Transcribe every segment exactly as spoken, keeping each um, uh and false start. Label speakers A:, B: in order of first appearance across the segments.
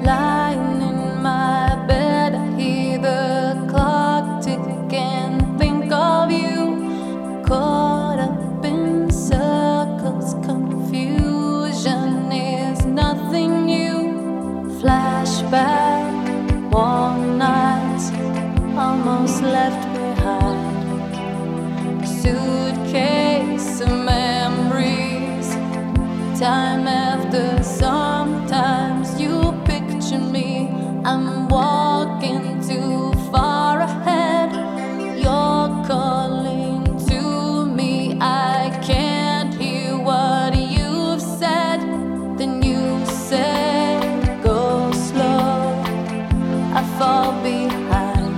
A: Lying in my bed, I hear the clock tick and think of you. Caught up in circles, confusion is nothing new. Flashback, warm nights, almost left behind. Suitcase of memories, time after sometimes you picture me. I'm walking too far ahead. You're calling to me. I can't hear what you've said. Then you say, go slow. I fall behind.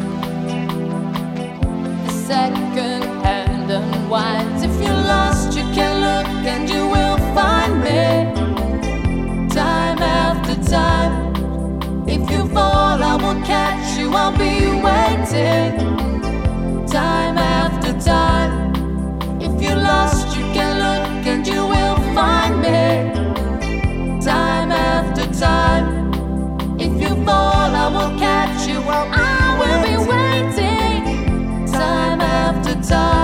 A: Second hand unwinds. If you're lost, you can look and you will find me. Time after time. If you fall, I will catch you, I'll be waiting. Time after time. If you're lost, you can look and you will find me. Time after time. If you fall, I will catch you, I'll be I will be waiting. Time after time.